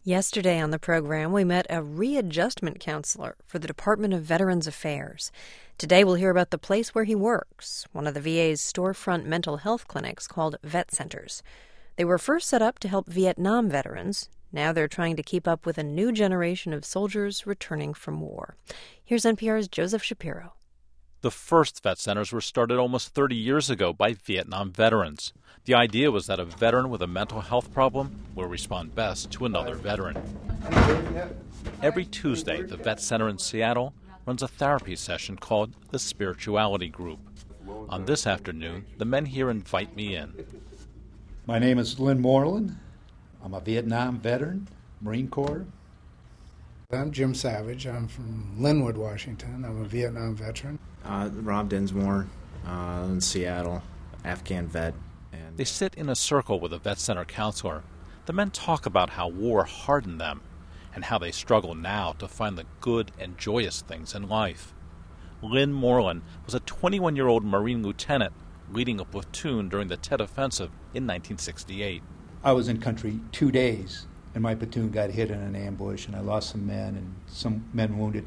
Yesterday on the program, we met a readjustment counselor for the Department of Veterans Affairs. Today we'll hear about the place where he works, one of the VA's storefront mental health clinics called Vet Centers. They were first set up to help Vietnam veterans. Now they're trying to keep up with a new generation of soldiers returning from war. Here's NPR's Joseph Shapiro. The first vet centers were started almost 30 years ago by Vietnam veterans. The idea was that a veteran with a mental health problem will respond best to another veteran. Every Tuesday, the Vet Center in Seattle runs a therapy session called the Spirituality Group. On this afternoon, the men here invite me in. My name is Lynn Moreland. I'm a Vietnam veteran, Marine Corps. I'm Jim Savage. I'm from Linwood, Washington. I'm a Vietnam veteran. Rob Dinsmore, in Seattle, Afghan vet. And They sit in a circle with a vet center counselor. The men talk about how war hardened them and how they struggle now to find the good and joyous things in life. Lynn Moreland was a 21-year-old Marine lieutenant leading a platoon during the Tet Offensive in 1968. I was in country 2 days, and my platoon got hit in an ambush, and I lost some men and some men wounded.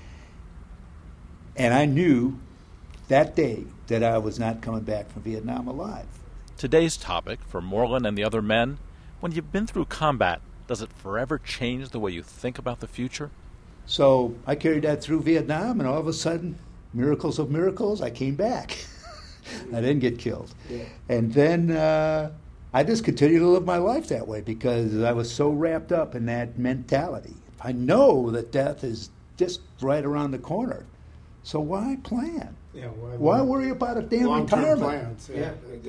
And I knew that day that I was not coming back from Vietnam alive. Today's topic for Moreland and the other men, when you've been through combat, does it forever change the way you think about the future? So I carried that through Vietnam, and all of a sudden, miracles of miracles, I came back. I didn't get killed. Yeah. And then I just continued to live my life that way because I was so wrapped up in that mentality. I know that death is just right around the corner. So why plan? Yeah, why worry about a damn retirement? Plans. Yeah.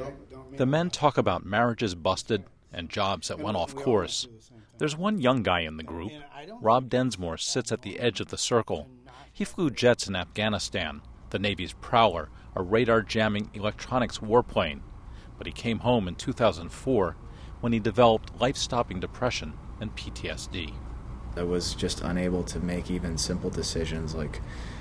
The men talk about marriages busted and jobs that went off course. There's one young guy in the group. Rob Dinsmore sits at the edge of the circle. He flew jets in Afghanistan, the Navy's Prowler, a radar-jamming electronics warplane. But he came home in 2004 when he developed life-stopping depression and PTSD. I was just unable to make even simple decisions like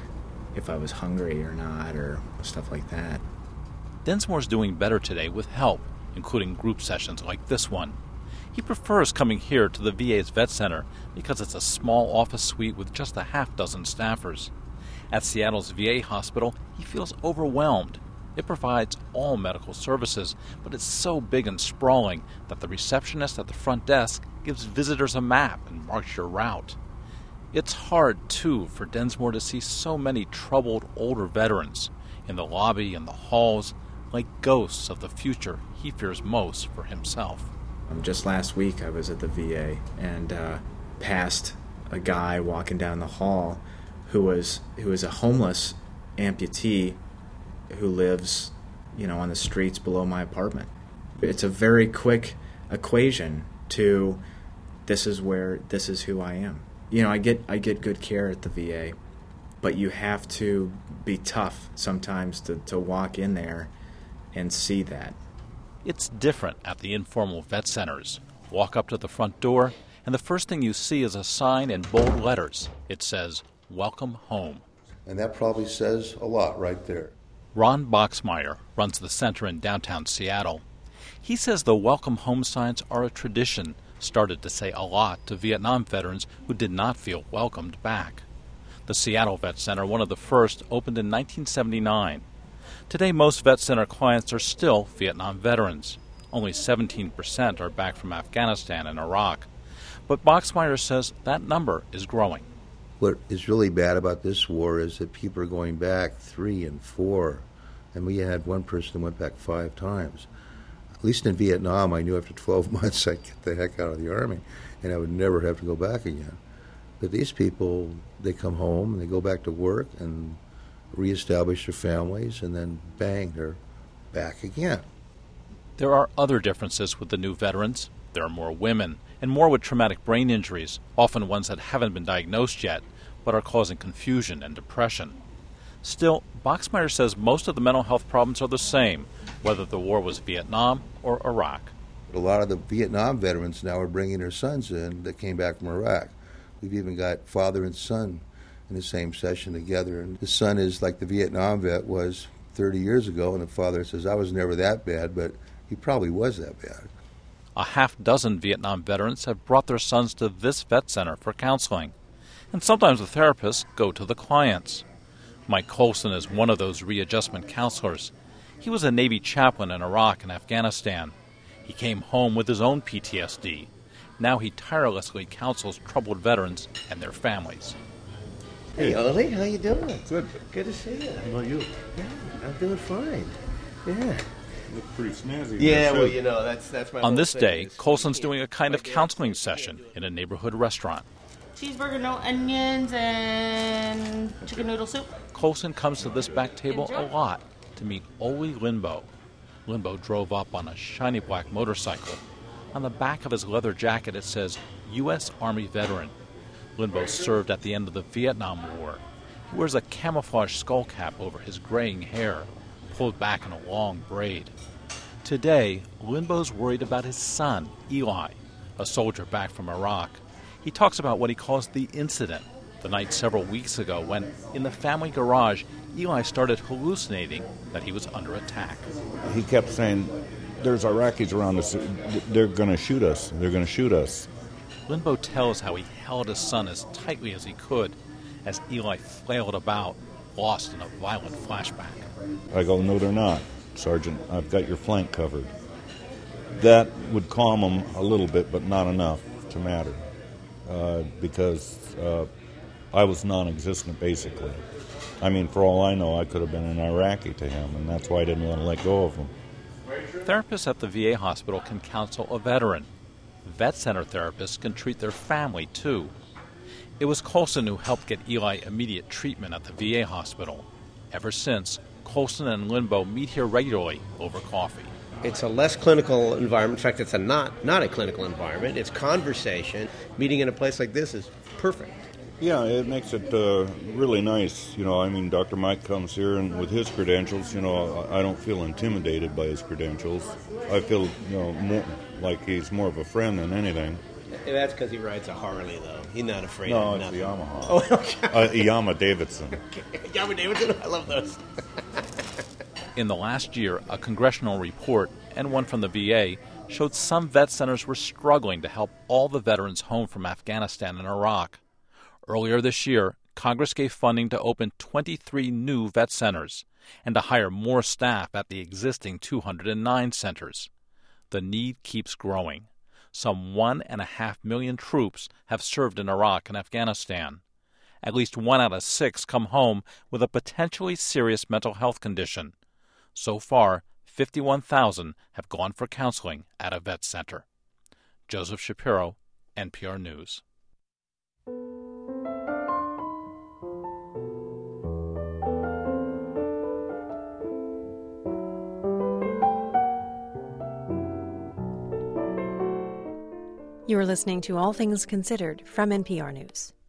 if I was hungry or not or stuff like that. Dinsmore's doing better today with help, including group sessions like this one. He prefers coming here to the VA's Vet Center because it's a small office suite with just a half dozen staffers. At Seattle's VA hospital, he feels overwhelmed. It provides all medical services, but it's so big and sprawling that the receptionist at the front desk gives visitors a map and marks your route. It's hard, too, for Dinsmore to see so many troubled older veterans in the lobby and the halls, like ghosts of the future he fears most for himself. Just last week I was at the VA and passed a guy walking down the hall who was a homeless amputee who lives, on the streets below my apartment. It's a very quick equation to this is who I am. I get good care at the VA, but you have to be tough sometimes to walk in there and see that. It's different at the informal vet centers. Walk up to the front door, and the first thing you see is a sign in bold letters. It says, "Welcome home." And that probably says a lot right there. Ron Boxmeyer runs the center in downtown Seattle. He says the welcome home signs are a tradition started to say a lot to Vietnam veterans who did not feel welcomed back. The Seattle Vet Center, one of the first, opened in 1979. Today, most Vet Center clients are still Vietnam veterans. Only 17% are back from Afghanistan and Iraq. But Boxmeyer says that number is growing. What is really bad about this war is that people are going back 3 and 4. And we had one person who went back 5 times. At least in Vietnam, I knew after 12 months I'd get the heck out of the Army, and I would never have to go back again. But these people, they come home, and they go back to work, and reestablish their families, and then bang, they're back again. There are other differences with the new veterans. There are more women, and more with traumatic brain injuries, often ones that haven't been diagnosed yet, but are causing confusion and depression. Still, Boxmeyer says most of the mental health problems are the same, whether the war was Vietnam or Iraq. A lot of the Vietnam veterans now are bringing their sons in that came back from Iraq. We've even got father and son in the same session together. And the son is like the Vietnam vet was 30 years ago, and the father says, I was never that bad, but he probably was that bad. A half dozen Vietnam veterans have brought their sons to this vet center for counseling, and sometimes the therapists go to the clients. Mike Colson is one of those readjustment counselors. He was a Navy chaplain in Iraq and Afghanistan. He came home with his own PTSD. Now he tirelessly counsels troubled veterans and their families. Hey, Ollie, how you doing? Good. Good to see you. How about you? Yeah, I'm doing fine. Yeah. Look pretty snazzy. Yeah, well, you know, that's my On whole this thing day, is Colson's you doing a can't kind of forget counseling something. session in a neighborhood restaurant. Cheeseburger, no onions, and chicken noodle soup. Colson comes to this back table a lot to meet Ole Lindbo. Lindbo drove up on a shiny black motorcycle. On the back of his leather jacket it says, U.S. Army Veteran. Lindbo served at the end of the Vietnam War. He wears a camouflage skull cap over his graying hair, pulled back in a long braid. Today, Lindbo's worried about his son, Eli, a soldier back from Iraq. He talks about what he calls the incident, the night several weeks ago when, in the family garage, Eli started hallucinating that he was under attack. He kept saying, there's Iraqis around us. They're going to shoot us. They're going to shoot us. Lindbo tells how he held his son as tightly as he could as Eli flailed about, lost in a violent flashback. I go, no, they're not, Sergeant. I've got your flank covered. That would calm them a little bit, but not enough to matter. Because I was non-existent, basically. I mean, for all I know, I could have been an Iraqi to him, and that's why I didn't want to let go of him. Therapists at the VA hospital can counsel a veteran. Vet center therapists can treat their family, too. It was Colson who helped get Eli immediate treatment at the VA hospital. Ever since, Colson and Lindbo meet here regularly over coffee. It's a less clinical environment. In fact, it's not a clinical environment. It's conversation. Meeting in a place like this is perfect. Yeah, it makes it really nice. You know, I mean, Dr. Mike comes here, and with his credentials, you know, I don't feel intimidated by his credentials. I feel, you know, more like he's more of a friend than anything. That's because he rides a Harley, though. He's not afraid No, of it's nothing. the Yamaha. Oh, okay. Yamaha Davidson. Yamaha Davidson? I love those. In the last year, a congressional report and one from the VA showed some vet centers were struggling to help all the veterans home from Afghanistan and Iraq. Earlier this year, Congress gave funding to open 23 new vet centers and to hire more staff at the existing 209 centers. The need keeps growing. Some 1.5 million troops have served in Iraq and Afghanistan. At least 1 out of 6 come home with a potentially serious mental health condition. So far, 51,000 have gone for counseling at a vet center. Joseph Shapiro, NPR News. You are listening to All Things Considered from NPR News.